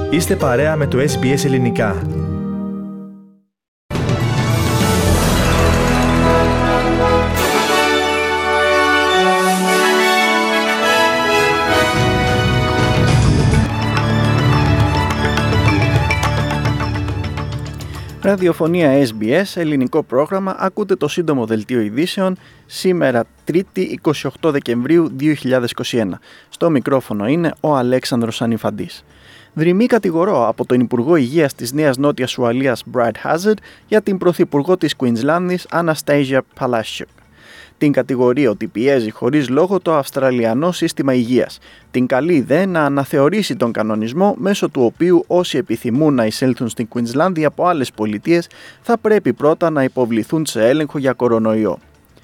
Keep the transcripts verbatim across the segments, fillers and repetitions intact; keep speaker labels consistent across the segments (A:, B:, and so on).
A: Είστε παρέα με το ες μπι ες Ελληνικά.
B: Ραδιοφωνία ες μπι ες, ελληνικό πρόγραμμα, ακούτε το σύντομο δελτίο ειδήσεων σήμερα Τρίτη εικοστή όγδοη Δεκεμβρίου δύο χιλιάδες είκοσι ένα. Στο μικρόφωνο είναι ο Αλέξανδρος Ανιφαντής. Δρυμή κατηγορώ από τον Υπουργό Υγείας της Νέας Νότιας Ουαλίας Brad Hazzard για την Πρωθυπουργό της Κουινσλάνδης Anastasia Palaszczuk. Την κατηγορεί ότι πιέζει χωρίς λόγο το Αυστραλιανό σύστημα υγείας. Την καλεί δε να αναθεωρήσει τον κανονισμό μέσω του οποίου όσοι επιθυμούν να εισέλθουν στην Κουινσλάνδη από άλλες πολιτείες θα πρέπει πρώτα να υποβληθούν σε έλεγχο για κορονοϊό.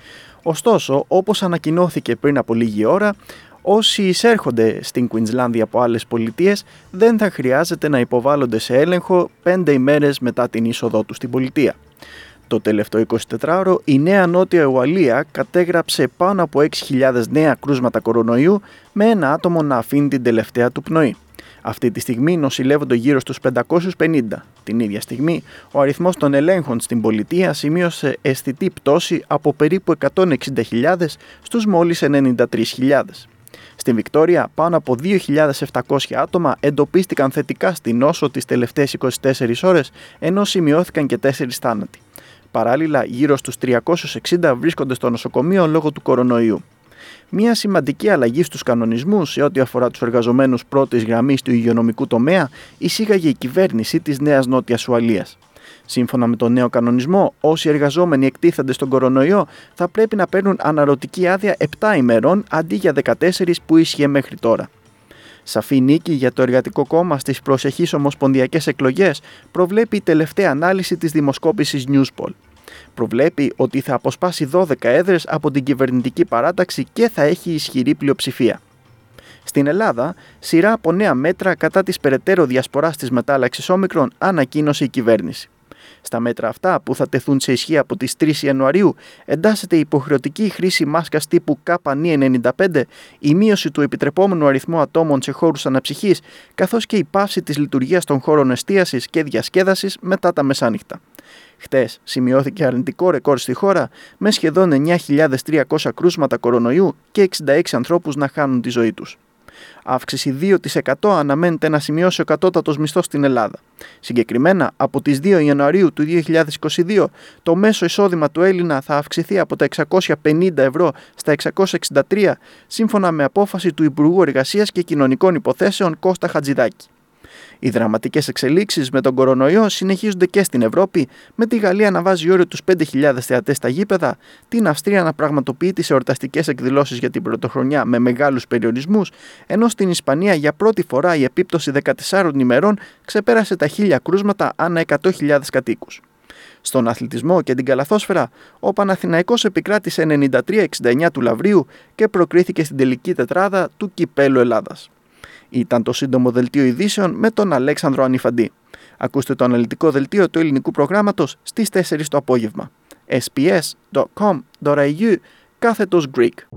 B: Ωστόσο, όπως ανακοινώθηκε πριν από λίγη ώρα, όσοι εισέρχονται στην Κουινσλάνδη από άλλες πολιτείες δεν θα χρειάζεται να υποβάλλονται σε έλεγχο πέντε ημέρες μετά την είσοδό τους στην πολιτεία. Το τελευταίο εικοσιτετράωρο η Νέα Νότια Ουαλία κατέγραψε πάνω από έξι χιλιάδες νέα κρούσματα κορονοϊού με ένα άτομο να αφήνει την τελευταία του πνοή. Αυτή τη στιγμή νοσηλεύονται γύρω στους πεντακόσιους πενήντα. Την ίδια στιγμή ο αριθμός των ελέγχων στην πολιτεία σημείωσε αισθητή πτώση από περίπου εκατόν εξήντα χιλιάδες στους μόλις ενενήντα τρεις χιλιάδες. Στην Βικτόρια, πάνω από δύο χιλιάδες επτακόσια άτομα εντοπίστηκαν θετικά στη νόσο τις τελευταίες είκοσι τέσσερις ώρες, ενώ σημειώθηκαν και τέσσερις θάνατοι. Παράλληλα, γύρω στους τριακόσιους εξήντα βρίσκονται στο νοσοκομείο λόγω του κορονοϊού. Μια σημαντική αλλαγή στους κανονισμούς σε ό,τι αφορά τους εργαζομένους πρώτης γραμμής του υγειονομικού τομέα εισήγαγε η κυβέρνηση της Νέας Νότιας Ουαλίας. Σύμφωνα με τον νέο κανονισμό, όσοι εργαζόμενοι εκτίθενται στον κορονοϊό θα πρέπει να παίρνουν αναρωτική άδεια επτά ημερών αντί για δεκατέσσερις που ίσχυε μέχρι τώρα. Σαφή νίκη για το Εργατικό Κόμμα στις προσεχείς ομοσπονδιακές εκλογές προβλέπει η τελευταία ανάλυση της δημοσκόπησης Newspoll. Προβλέπει ότι θα αποσπάσει δώδεκα έδρες από την κυβερνητική παράταξη και θα έχει ισχυρή πλειοψηφία. Στην Ελλάδα, σειρά από νέα μέτρα κατά της περαιτέρω διασποράς της μετάλλαξης Όμικρον ανακοίνωσε η κυβέρνηση. Στα μέτρα αυτά, που θα τεθούν σε ισχύ από τις τρεις Ιανουαρίου, εντάσσεται η υποχρεωτική χρήση μάσκας τύπου κέι εν ενενήντα πέντε, η μείωση του επιτρεπόμενου αριθμού ατόμων σε χώρους αναψυχής, καθώς και η πάυση της λειτουργίας των χώρων εστίασης και διασκέδασης μετά τα μεσάνυχτα. Χτες σημειώθηκε αρνητικό ρεκόρ στη χώρα, με σχεδόν εννιά χιλιάδες τριακόσια κρούσματα κορονοϊού και εξήντα έξι ανθρώπους να χάνουν τη ζωή τους. Αύξηση δύο τοις εκατό αναμένεται να σημειώσει ο κατώτατος μισθός στην Ελλάδα. Συγκεκριμένα, από τις δύο Ιανουαρίου του δύο χιλιάδες είκοσι δύο, το μέσο εισόδημα του Έλληνα θα αυξηθεί από τα εξακόσια πενήντα ευρώ στα εξακόσια εξήντα τρία, σύμφωνα με απόφαση του Υπουργού Εργασίας και Κοινωνικών Υποθέσεων Κώστα Χατζηδάκη. Οι δραματικές εξελίξεις με τον κορονοϊό συνεχίζονται και στην Ευρώπη, με τη Γαλλία να βάζει όριο τους πέντε χιλιάδες θεατές στα γήπεδα, την Αυστρία να πραγματοποιεί τις εορταστικές εκδηλώσεις για την πρωτοχρονιά με μεγάλους περιορισμούς, ενώ στην Ισπανία για πρώτη φορά η επίπτωση δεκατεσσάρων ημερών ξεπέρασε τα χίλια κρούσματα ανά εκατό χιλιάδες κατοίκους. Στον αθλητισμό και την καλαθόσφαιρα, ο Παναθηναϊκός επικράτησε ενενήντα τρία εξήντα εννιά του Λαβρίου και προκρίθηκε στην τελική τετράδα του Κυπέλλου Ελλάδας. Ήταν το σύντομο δελτίο ειδήσεων με τον Αλέξανδρο Ανιφαντή. Ακούστε το αναλυτικό δελτίο του ελληνικού προγράμματος στις τέσσερις το απόγευμα. ες μπι ες τελεία κομ τελεία έι γιου κάθετος Greek.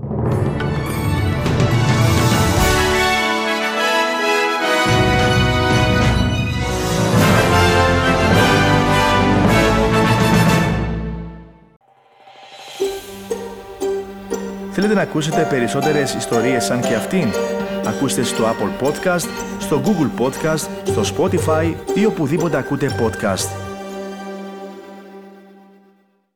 A: Θέλετε να ακούσετε περισσότερες ιστορίες σαν και αυτήν? Ακούστε στο Apple Podcast, στο Google Podcast, στο Spotify ή οπουδήποτε ακούτε podcast.